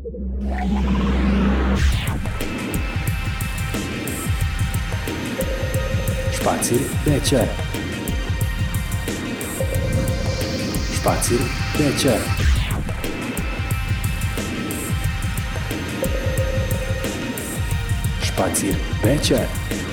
Špacir večer. Špacir večer. Špacir večer.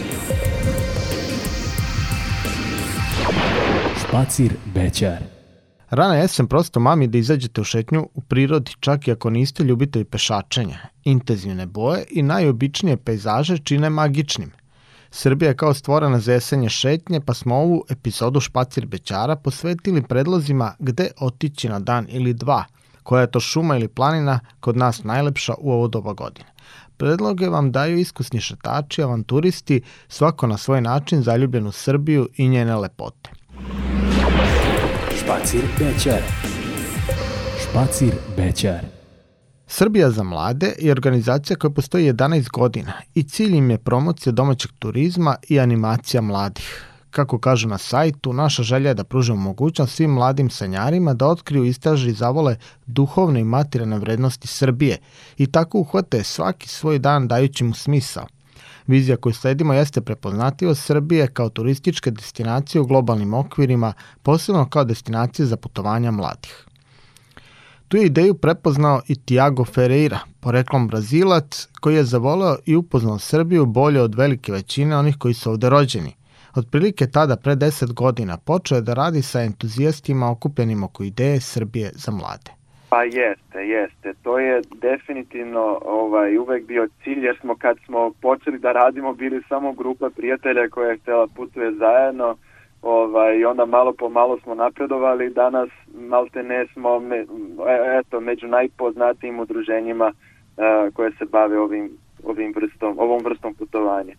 Špacir večer. Rana jesen prosto mami da izađete u šetnju u prirodi, čak i ako niste ljubitelji pešačenja. Intenzivne boje i najobičnije pejzaže čine magičnim. Srbija je kao stvorena za jesenje šetnje, pa smo ovu epizodu Špacir bećara posvetili predlozima gde otići na dan ili dva, koja je to šuma ili planina kod nas najlepša u ovo doba godine. Predloge vam daju iskusni šetači, avanturisti, svako na svoj način zaljubljen u Srbiju i njene lepote. Špacir večer. Špacir večer. Srbija za mlade je organizacija koja postoji 11 godina i cilj im je promocija domaćeg turizma i animacija mladih. Kako kažu na sajtu, naša želja je da pružimo mogućnost svim mladim sanjarima da otkriju, istraže i zavole duhovne i materijalne vrednosti Srbije i tako uhvate svaki svoj dan dajući mu smisao. Vizija koju sledimo jeste prepoznatljivost Srbije kao turističke destinacije u globalnim okvirima, posebno kao destinacije za putovanja mladih. Tu je ideju prepoznao i Tiago Ferreira, poreklom Brazilac, koji je zavoleo i upoznao Srbiju bolje od velike većine onih koji su ovde rođeni. Otprilike tada, pre 10 godina, počeo je da radi sa entuzijastima okupljenim oko ideje Srbije za mlade. Pa jeste. To je definitivno uvek bio cilj, jer smo kad smo počeli da radimo bili samo grupa prijatelja koja je htjela putuje zajedno, i onda malo po malo smo napredovali. Danas malte ne smo među najpoznatijim udruženjima koje se bave ovom vrstom putovanja.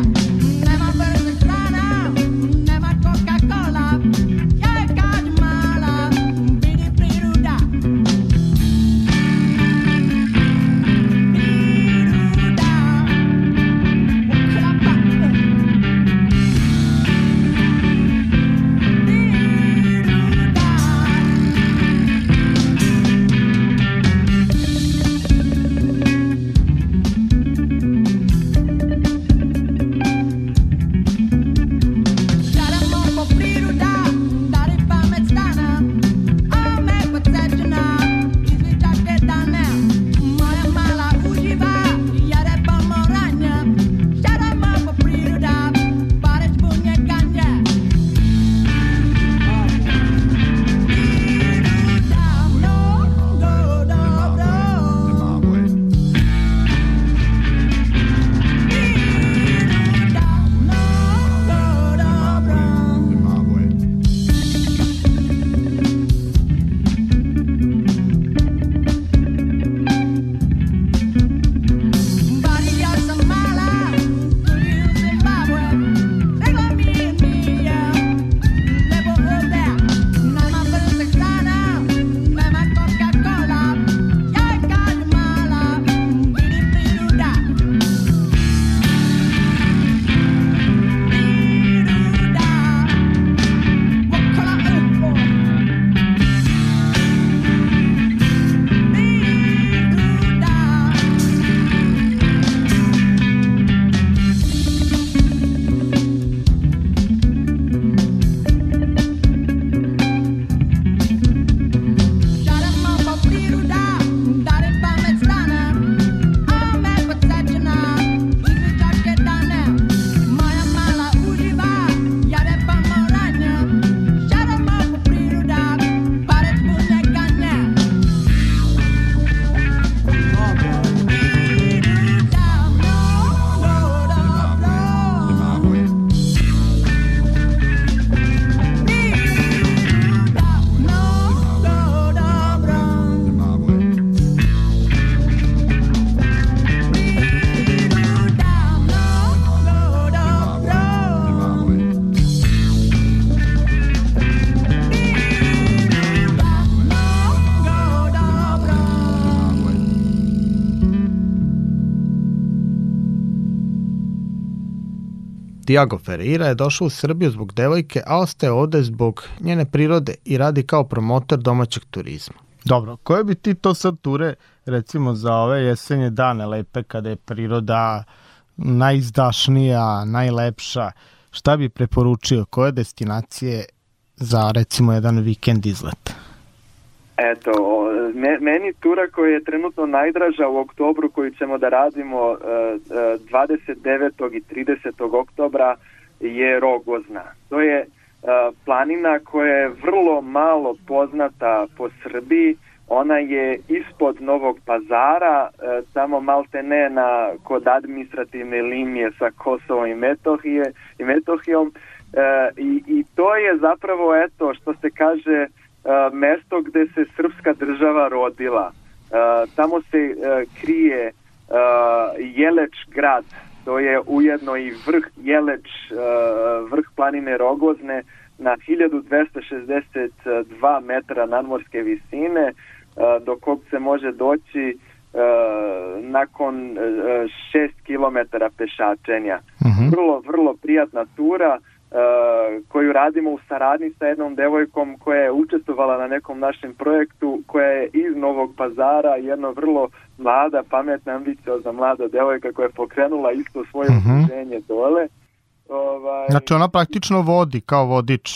Coca-Cola, yeah, God, my Tiago Ferreira je došao u Srbiju zbog devojke, a ostaje ovde zbog njene prirode i radi kao promotor domaćeg turizma. Dobro, koje bi ti to sad ture, recimo za ove jesenje dane lepe, kada je priroda najizdašnija, najlepša, šta bi preporučio, koje destinacije za recimo jedan vikend izlet? Eto, meni tura koja je trenutno najdraža u oktobru, koju ćemo da radimo 29. i 30. oktobra, je Rogozna. To je planina koja je vrlo malo poznata po Srbiji. Ona je ispod Novog Pazara, tamo malte ne kod administrativne linije sa Kosovom i Metohijom. I to je zapravo, eto, što se kaže, mesto gde se srpska država rodila. Tamo se krije Jeleč grad, to je ujedno i vrh Jeleč, vrh planine Rogozne na 1262 metra nadmorske visine, do kog se može doći nakon 6 kilometara pešačenja. Vrlo prijatna tura koju radimo u saradnji sa jednom devojkom koja je učestvovala na nekom našem projektu, koja je iz Novog Pazara, jedna vrlo mlada, pametna, ambiciozna mlada devojka koja je pokrenula isto svoje udruženje dole. Znači ona praktično vodi kao vodič.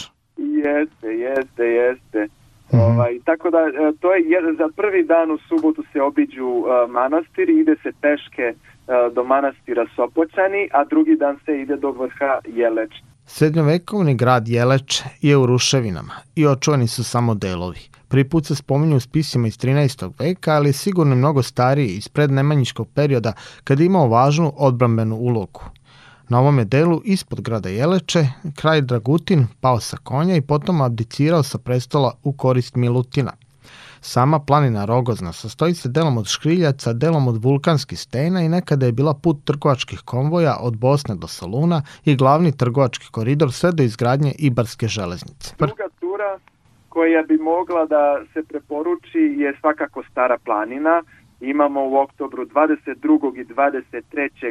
Jeste. Tako da to je za prvi dan u subotu se obiđu manastiri, ide se peške do manastira Sopoćani, a drugi dan se ide do vrha Jeleč. Srednjovekovni grad Jeleč je u ruševinama i očuvani su samo delovi. Prvi put se spominju u spisima iz 13. veka, ali je sigurno mnogo stariji iz prednemanjičkog perioda kada je imao važnu odbrambenu ulogu. Na ovome delu ispod grada Jeleče kralj Dragutin pao sa konja i potom abdicirao sa prestola u korist Milutina. Sama planina Rogozna sastoji se delom od škriljaca, delom od vulkanskih stena i nekada je bila put trgovačkih konvoja od Bosne do Soluna i glavni trgovački koridor sve do izgradnje Ibarske železnice. Druga tura koja bi mogla da se preporuči je svakako Stara planina. Imamo u oktobru 22. i 23.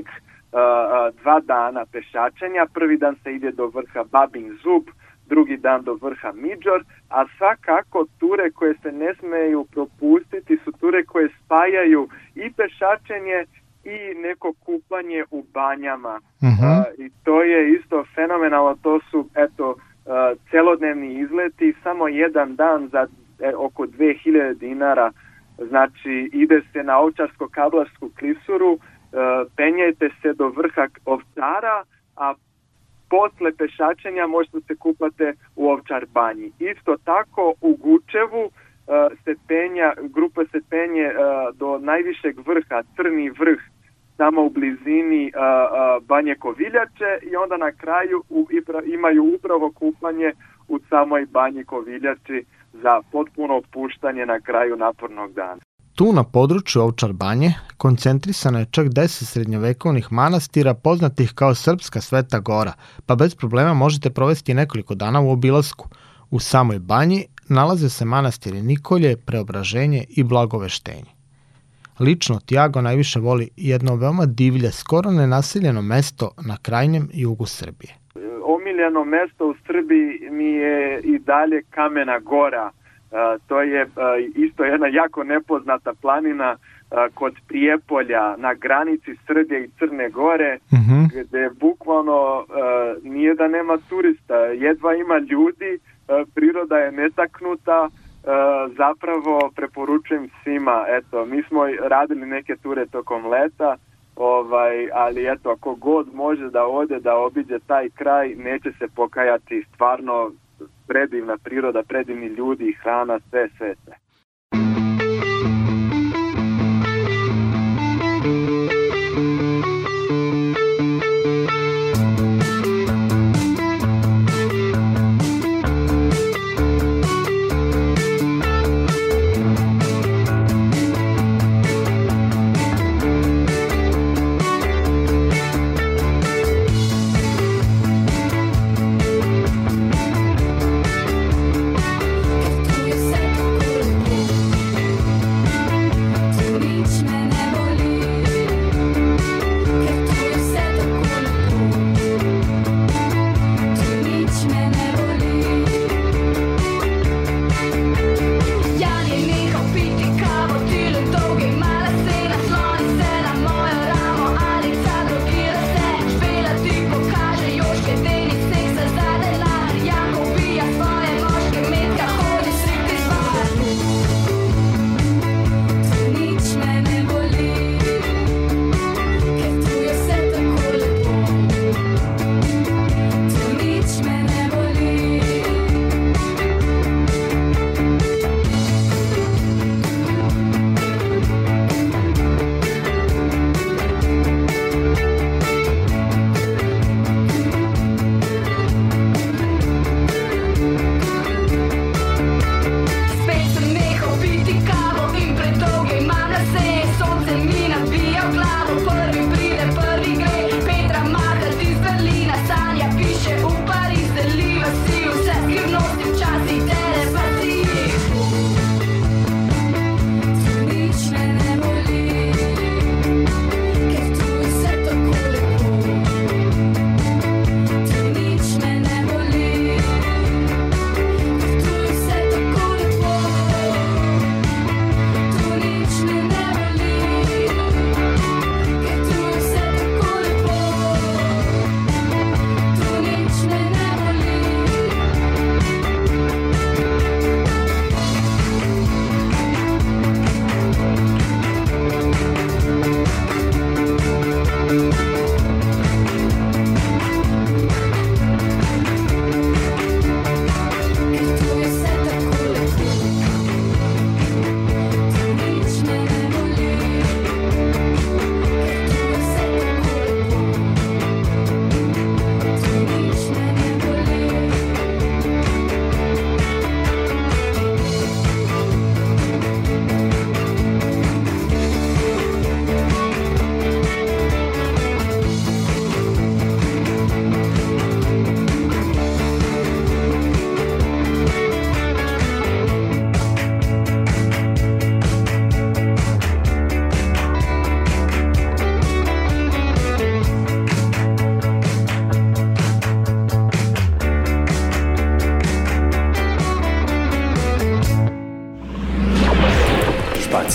2 dana pešačenja. Prvi dan se ide do vrha Babin Zub, drugi dan do vrha Midžor, a svakako ture koje se ne smeju propustiti su ture koje spajaju i pešačenje i neko kupanje u banjama. I to je isto fenomenalno, to su celodnevni izleti, samo jedan dan za oko 2000 dinara, znači ide se na Ovčarsko-Kablarsku klisuru, penjete se do vrha Ovčara, a posle pešačenja možete se kupate u Ovčar banji. Isto tako u Gučevu grupa se penje do najvišeg vrha, Crni vrh, tamo u blizini Banje Koviljače, i onda na kraju imaju upravo kupanje u samoj Banji Koviljači za potpuno opuštanje na kraju napornog dana. Tu na području Ovčar banje koncentrisano je čak 10 srednjovekovnih manastira poznatih kao Srpska Sveta Gora, pa bez problema možete provesti nekoliko dana u obilasku. U samoj banji nalaze se manastiri Nikolje, Preobraženje i Blagoveštenje. Lično Tiago najviše voli jedno veoma divlje, skoro nenaseljeno mesto na krajnjem jugu Srbije. Omiljeno mesto u Srbiji mi je i dalje Kamena Gora. To je isto jedna jako nepoznata planina kod Prijepolja na granici Srbije i Crne Gore, gde bukvalno nije da nema turista, jedva ima ljudi, priroda je netaknuta, zapravo preporučujem svima. Eto, mi smo radili neke ture tokom leta, ali eto, ako god može da ode, da obiđe taj kraj, neće se pokajati, stvarno predivna priroda, predivni ljudi, hrana, sve.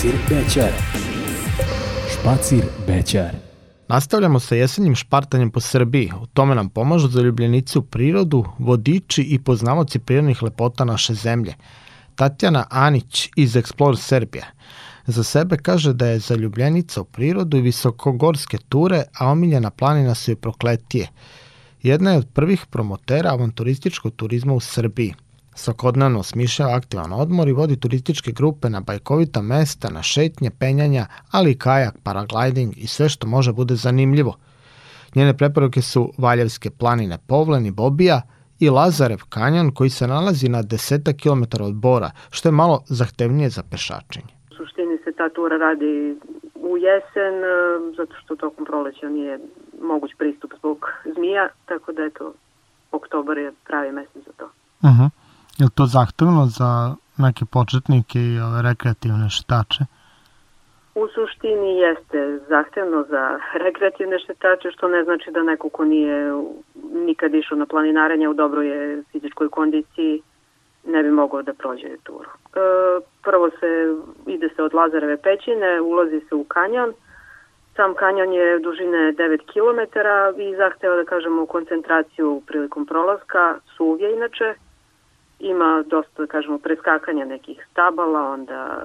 Špacir Bečar. Špacir Bečar. Nastavljamo sa jesenjim špartanjem po Srbiji. U tome nam pomažu zaljubljenici u prirodu, vodiči i poznavaoci prirodnih lepota naše zemlje. Tatjana Anić iz Explore Serbia. Za sebe kaže da je zaljubljenica u prirodu i visokogorske ture, a omiljena planina su joj Prokletije. Jedna je od prvih promotera avanturističkog turizma u Srbiji. Svakodnevno osmišljava aktivan odmor i vodi turističke grupe na bajkovita mesta, na šetnje, penjanja, ali i kajak, paragliding i sve što može bude zanimljivo. Njene preporuke su Valjevske planine Povlen i Bobija i Lazarev kanjon koji se nalazi na 10 km od Bora, što je malo zahtevnije za pešačenje. U suštini se ta tura radi u jesen, zato što tokom proleća nije moguć pristup zbog zmija, tako da eto, oktobar je pravi mesec za to. Je li to zahtevno za neke početnike i rekreativne šetače? U suštini jeste zahtevno za rekreativne šetače, što ne znači da neko ko nije nikad išao na planinarenje u dobroj je fizičkoj kondiciji ne bi mogao da prođe turu. Prvo ide se od Lazareve pećine, ulazi se u kanjon. Sam kanjon je dužine 9 km i zahteva da kažemo koncentraciju prilikom prolaska, suv je inače. Ima dosta, da kažemo, preskakanja nekih stabala, onda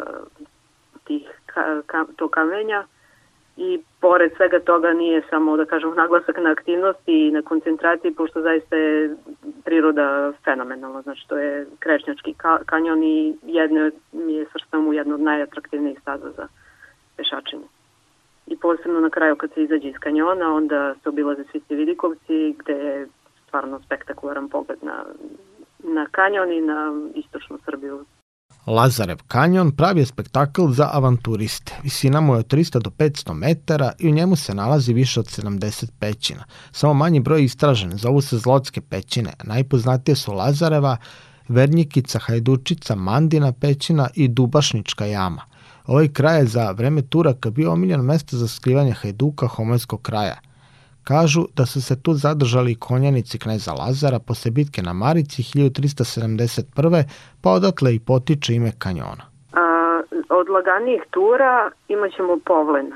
to kamenja i pored svega toga nije samo, da kažemo, naglasak na aktivnosti i na koncentraciji, pošto zaista je priroda fenomenalna. Znači, to je Krešnjački kanjon i mi je svrstan u jednu od najatraktivnijih staza za pešačenje. I posebno na kraju kad se izađe iz kanjona, onda se obilaze svi ti vidikovci gde je stvarno spektakularan pogled na kanjon i na istočnu Srbiju. Lazarev kanjon pravi je spektakl za avanturiste. Visina mu je od 300 do 500 metara i u njemu se nalazi više od 70 pećina. Samo manji broj istražen, zovu se Zlotske pećine. Najpoznatije su Lazareva, Vernjikica, Hajdučica, Mandina pećina i Dubašnička jama. Ovaj kraj je za vreme Turaka bio omiljeno mesto za skrivanje hajduka Homojskog kraja. Kažu da su se tu zadržali i konjanici kneza Lazara posle bitke na Marici 1371. pa odatle i potiče ime kanjona. Od laganijih tura imat ćemo Povlen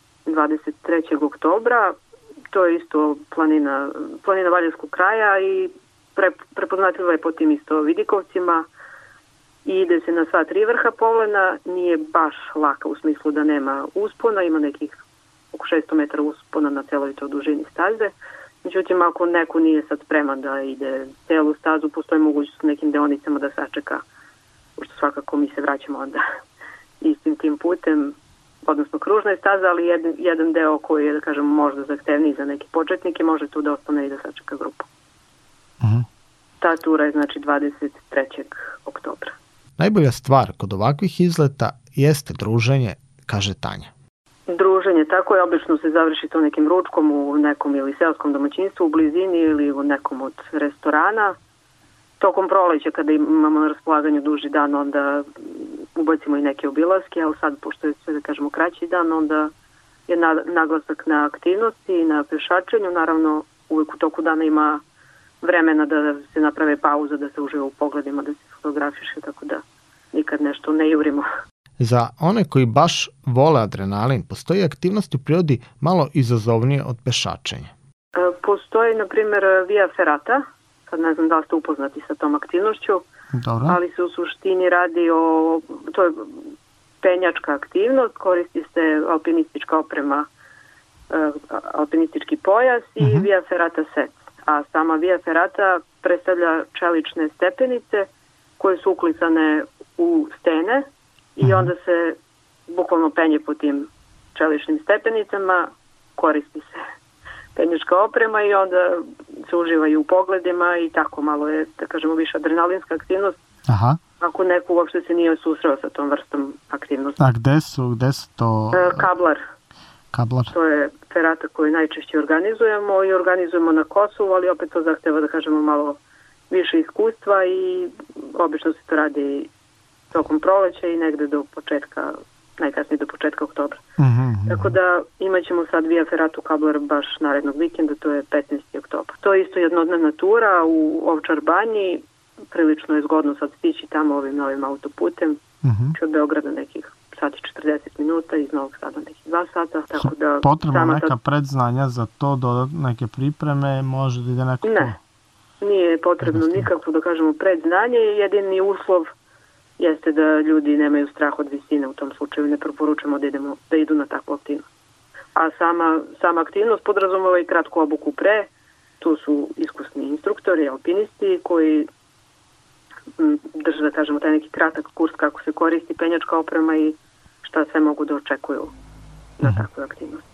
23. oktobra. To je isto planina Valjevskog kraja i prepoznatljiva je po tim isto vidikovcima. I ide se na sva 3 vrha Povlena. Nije baš laka u smislu da nema uspona, ima nekih oko 600 metara uspona na celoj toj dužini staze. Međutim, ako neko nije sad spreman da ide celu stazu, postoji mogućnost nekim deonicama da sačeka, pošto svakako mi se vraćamo onda istim tim putem, odnosno kružna je staza, ali jedan deo koji je, da kažem, možda zahtevniji za neke početnike, može tu da ostane i da sačeka grupu. Ta tura je znači 23. oktobra. Najbolja stvar kod ovakvih izleta jeste druženje, kaže Tanja. Druženje, tako je, obično se završi to nekim ručkom u nekom ili seoskom domaćinstvu u blizini ili u nekom od restorana. Tokom proleća kada imamo na raspolaganju duži dan, onda ubacimo i neke obilaske, ali sad, pošto je sve, da kažemo, kraći dan, onda je naglasak na aktivnosti i na pešačenju. Naravno, uvijek u toku dana ima vremena da se naprave pauza, da se uživa u pogledima, da se fotografiše, tako da nikad nešto ne jurimo. Za one koji baš vole adrenalin, postoji aktivnosti u prirodi malo izazovnije od pešačenja. Postoji, na primjer, Via Ferrata. Sad ne znam da li ste upoznati sa tom aktivnošću. Dobro. Ali se u suštini radi o... To je penjačka aktivnost, koristi se alpinistička oprema, alpinistički pojas i Via Ferrata set. A sama Via Ferrata predstavlja čelične stepenice koje su uklicane u stene i onda se bukvalno penje po tim čeličnim stepenicama, koristi se penjačka oprema i onda se uživaju u pogledima i tako malo je, da kažemo, više adrenalinska aktivnost. Aha. Ako neko uopšte se nije susreo sa tom vrstom aktivnosti. A gde su to? Kablar. To je ferata koju najčešće organizujemo i organizujemo na Kosovu, ali opet to zahteva, da kažemo, malo više iskustva i obično se to radi tokom proleća i negde do početka, najkasnije do početka oktobra. Tako da imat ćemo sad Via Ferratu Kablar baš narednog vikenda, to je 15. oktobar. To je isto jednodnevna tura u Ovčar banji, prilično je zgodno sad stići tamo ovim novim autoputem, od Beograda nekih sat i 40 minuta, iz Novog Sada nekih 2 sata. Tako da potrebno neka predznanja za to, neke pripreme, može da ide neko... Ne, nije potrebno nikakvo, da kažemo, predznanje. Jedini uslov jeste da ljudi nemaju strah od visine. U tom slučaju ne preporučujemo da idu na takvu aktivnost. A sama aktivnost podrazumeva i kratku obuku pre. Tu su iskusni instruktori, alpinisti koji drže, da kažemo, taj neki kratak kurs kako se koristi penjačka oprema i šta sve mogu da očekuju na takvu aktivnost.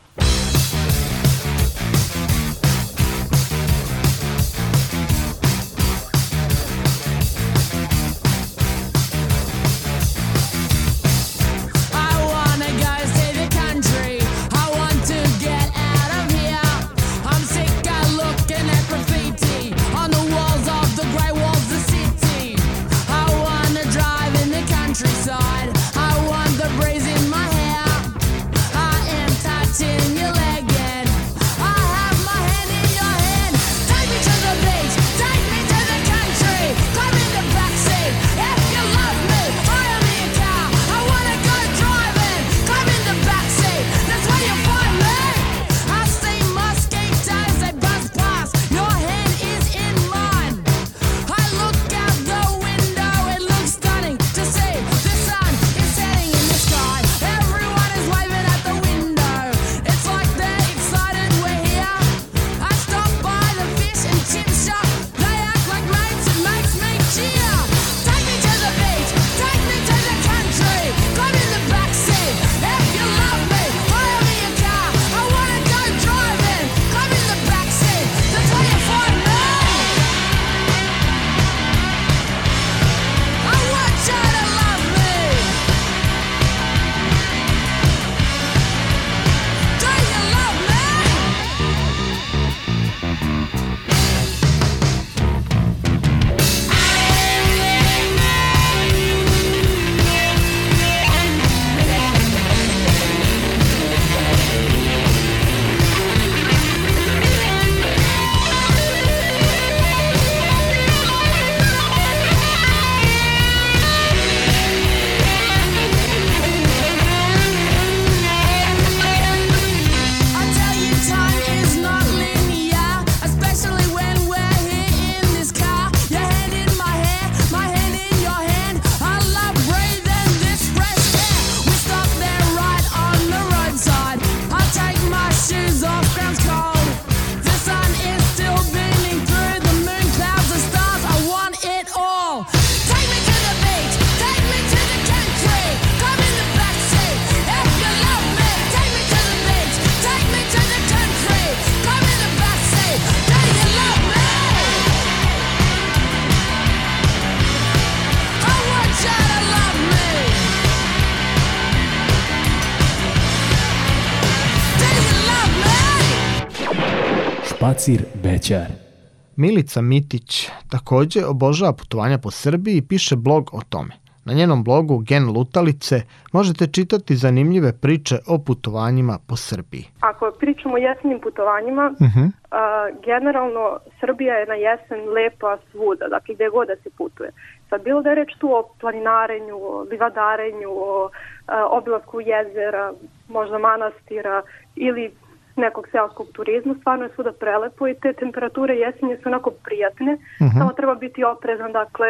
Špacir Bećar. Milica Mitić također obožava putovanja po Srbiji i piše blog o tome. Na njenom blogu Gen Lutalice možete čitati zanimljive priče o putovanjima po Srbiji. Ako pričamo o jesenjim putovanjima, generalno Srbija je na jesen lepa svuda, dakle gdje god da se putuje. Sad bilo da je reč tu o planinarenju, o livadarenju, o obilasku jezera, možda manastira ili nekog seoskog turizma, stvarno je svuda prelepo i te temperature jesenje su onako prijatne, samo treba biti oprezan, dakle,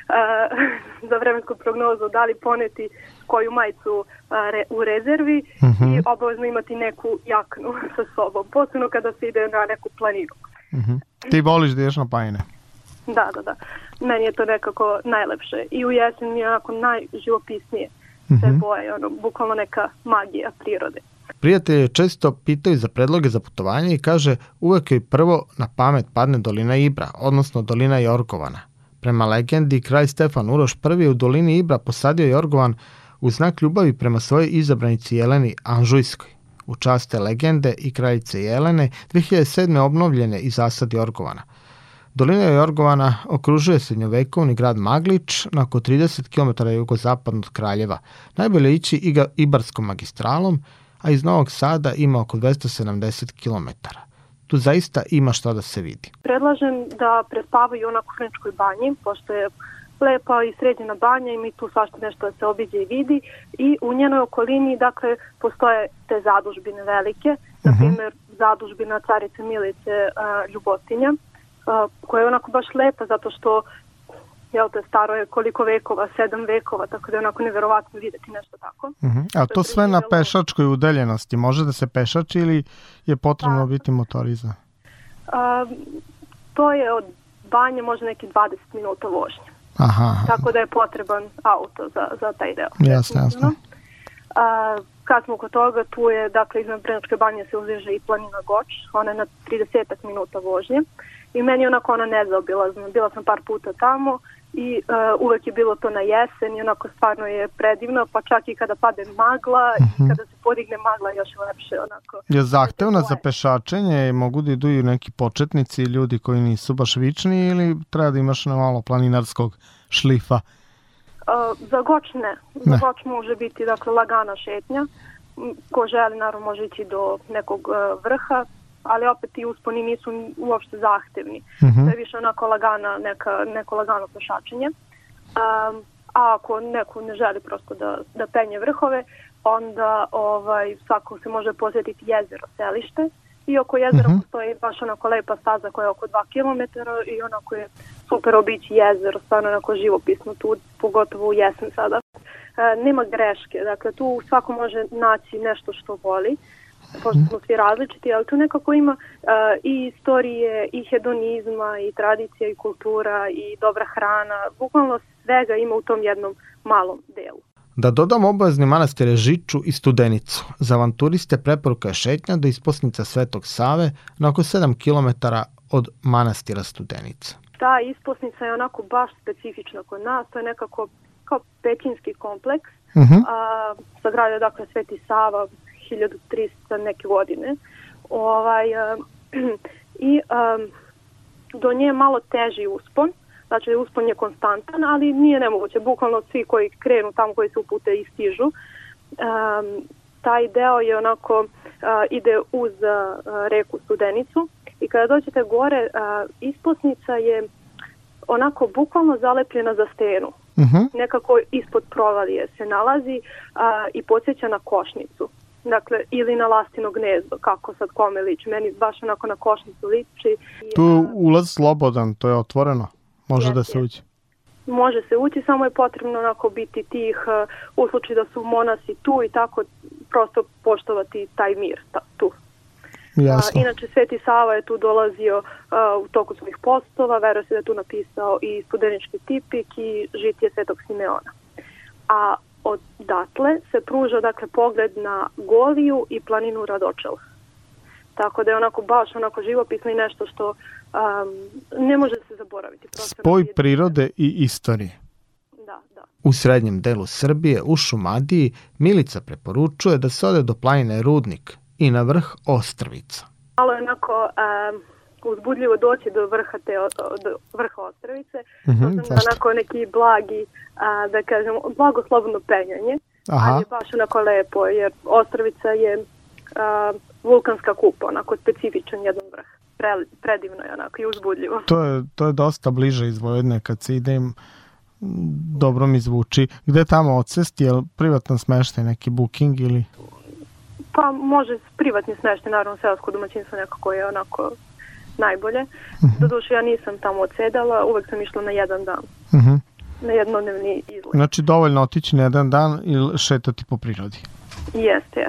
za vremensku prognozu, da li poneti koju majicu u rezervi i obavezno imati neku jaknu sa sobom, posebno kada se ide na neku planinu. Ti voliš da ješ na planine? Da. Meni je to nekako najlepše i u jesen mi je onako najživopisnije sve boje, bukvalno neka magija prirode. Prijatelji često pitaju za predloge za putovanje i kaže uvek joj prvo na pamet padne dolina Ibra, odnosno dolina Jorgovana. Prema legendi, kralj Stefan Uroš I u dolini Ibra posadio Jorgovan u znak ljubavi prema svojoj izabranici Jeleni Anžujskoj. U čast te legende i kraljice Jelene 2007. obnovljene i zasad Jorgovana. Dolina Jorgovana okružuje srednjovekovni grad Maglič na oko 30 km jugozapadno od Kraljeva. Najbolje ići Ibarskom magistralom, a iz Novog Sada ima oko 270 km. Tu zaista ima šta da se vidi. Predlažem da prespavaju na Kufreničkoj banji, pošto je lepa i sređena banja i mi tu svašta nešto da se obiđe i vidi i u njenoj okolini dakle postoje te zadužbine velike, na primjer zadužbina Carice Milice Ljubotinja, koja je onako baš lepa zato što staro je koliko vekova, 7 vekova, tako da je onako neverovatno vidjeti nešto tako. A to sve na pešačkoj udaljenosti, može da se pešači ili je potrebno biti motorizam? To je od banje možda neki 20 minuta vožnje. Tako da je potreban auto za taj deo. Jasno. Kad smo kod toga, tu je, dakle, iznad Brnačke banje se uzdiže i planina Goč, ona je na 30 minuta vožnje i meni je onako ona nezaobilazna. Bila sam par puta tamo i uvek je bilo to na jesen i onako stvarno je predivno, pa čak i kada pade magla i kada se podigne magla još je lepše onako. Je zahtevna za pešačenje, mogu da idu i neki početnici, ljudi koji nisu baš vični ili treba da imaš na malo planinarskog šlifa? Za Goč ne. Za Goč može biti dakle lagana šetnja. Ko želi naravno može ići do nekog vrha, ali opet ti usponi nisu uopšte zahtevni. To je više onako lagana, neko lagano pešačenje. A ako neko ne želi prosto da penje vrhove, onda svako se može posjetiti jezero Selište i oko jezera postoji baš onako lepa staza koja je oko 2 km i onako je super obići jezero, stvarno onako živopisno tu, pogotovo u jesen sada. Nema greške, dakle tu svako može naći nešto što voli, pošto smo svi različiti, ali tu nekako ima i istorije, i hedonizma, i tradicija, i kultura, i dobra hrana, bukvalno svega ima u tom jednom malom delu. Da dodam obavezni manastire Žiču i Studenicu. Za avanturiste preporuka je šetnja do isposnica Svetog Save na oko 7 km od manastira Studenica. Ta isposnica je onako baš specifična kod nas, to je nekako kao pećinski kompleks, sagradio dakle Sveti Sava 1300 neke godine. I do nje je malo teži uspon, znači uspon je konstantan, ali nije nemoguće, bukvalno svi koji krenu tamo, koji se upute i stižu. Taj deo je onako, ide uz reku Studenicu i kada dođete gore, isposnica je onako bukvalno zalepljena za stenu. Nekako ispod provalije se nalazi i podsjeća na košnicu. Dakle, ili na lastino gnezdo, kako sad kome liči. Meni baš onako na košnicu liči. Tu je ulaz slobodan, to je otvoreno. Može da se ući. Može se ući, samo je potrebno onako biti tih, u slučaju da su monasi tu i tako, prosto poštovati taj mir tu. Inače, Sveti Sava je tu dolazio u toku svojih postova, veruje se da je tu napisao i Studenički tipik i žitije Svetog Simeona. A odatle se pruža dakle pogled na Goliju i planinu Radočel. Tako da je onako baš onako živopisno i nešto što ne može se zaboraviti. Spoj prirode i istorije. Da. U srednjem delu Srbije, u Šumadiji, Milica preporučuje da se ode do planine Rudnik i na vrh Ostrvica. Malo je onako uzbudljivo doći do vrha Ostrvice, onako neki blagi, da kažem, blago slobodno penjanje, ali je baš onako lepo, jer Ostrvica je vulkanska kupa, onako specifičan jedan vrh. Predivno je onako i uzbudljivo. To je dosta bliže iz Vojvodine kad se idem, dobro mi zvuči. Gde tamo odsesti, je li privatan smeštaj, neki booking ili? Pa može privatni smeštaj, naravno seosko domaćinstvo nekako je onako najbolje. Doduše ja nisam tamo odsedala, uvek sam išla na jedan dan. Na jednodnevni izlet. Znači dovoljno otići na jedan dan ili šetati po prirodi? Jeste.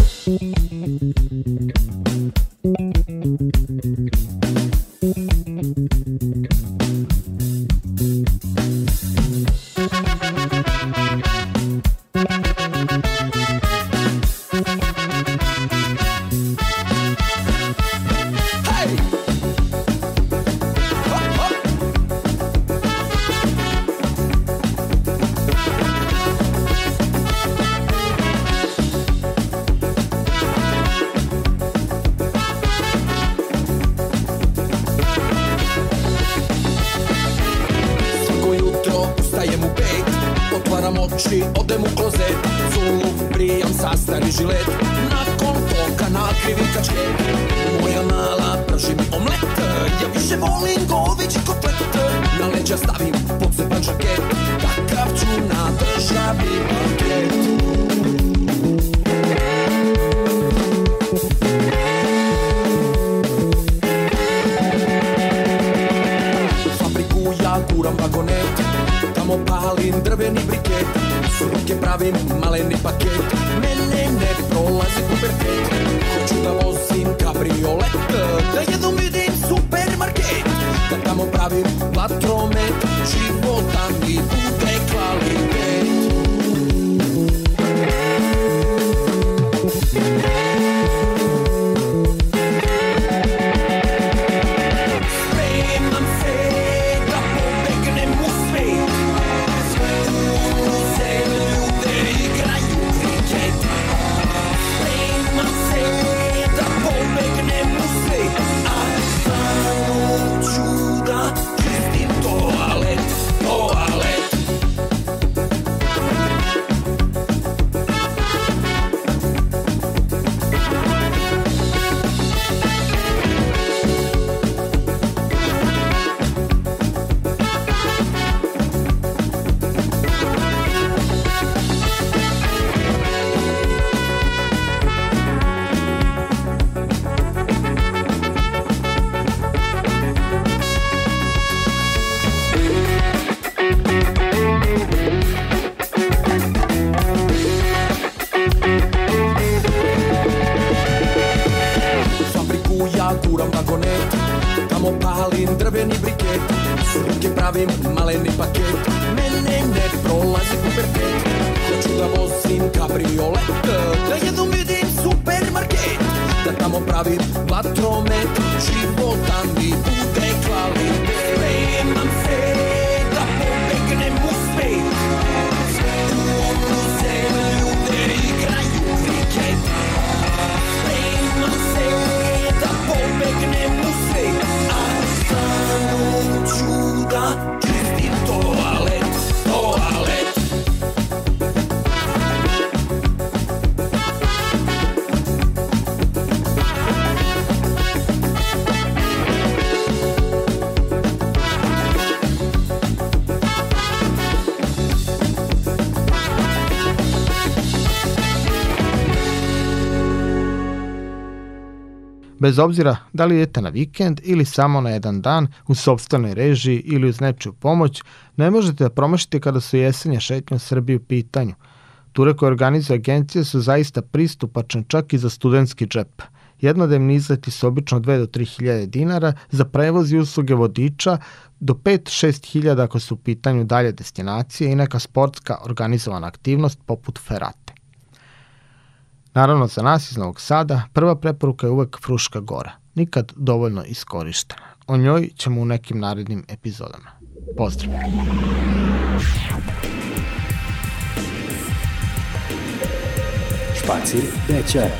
Odem u klozet, culuv, brijam, sastani žilet. Nakon toga nakrivim kačke, moja mala prži mi omlet. Ja više volim goveđi kotlet, na leđa stavim poseban žaket, takav ću na državi paket. U fabriku ja guram vagonet, tamo palim drveni briket, s ruke pravim maleni paket, mene ne prolazi pubertet. Hoću da vozim kabriolet, da jednom vidim supermarket, da tamo pravim vatromet, života mi bude kvalitet. Spremam se da pobegnem u svet, u zemlju gde igraju kriket. Spremam se da pobegnem u svet, a samo ću da čistim toalet, toalet. Guram vagonet, tamo palim drveni briket, s ruke pravim maleni paket, mene ne prolazi pubertet. Hoću da vozim kabriolet, da jednom vidim supermarket, da tamo pravim vatromet, života mi bude kvalitet. Spremam se da pobegnem u svet, u zemlju gde igraju kriket. Spremam se da pobegnem u svet, a samo ću da čistim toalet, toalet. Bez obzira da li idete na vikend ili samo na jedan dan u sopstvenoj režiji ili uz nečiju pomoć, ne možete da promašite kada su jesenje šetnje u Srbiji u pitanju. Ture koje organizuje agencije su zaista pristupačne čak i za studentski džep. Jednodnevni izleti su obično 2 do 3 hiljade dinara, za prevoz i usluge vodiča do 5-6 hiljada ako su u pitanju dalje destinacije i neka sportska organizovana aktivnost poput ferate. Naravno, za nas iz Novog Sada prva preporuka je uvek Fruška Gora, nikad dovoljno iskorištena. O njoj ćemo u nekim narednim epizodama. Pozdrav! Špacir večer.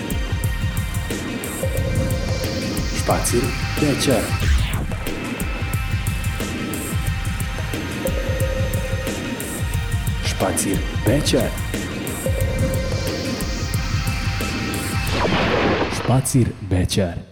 Špacir večer. Špacir večer. Špacir večer.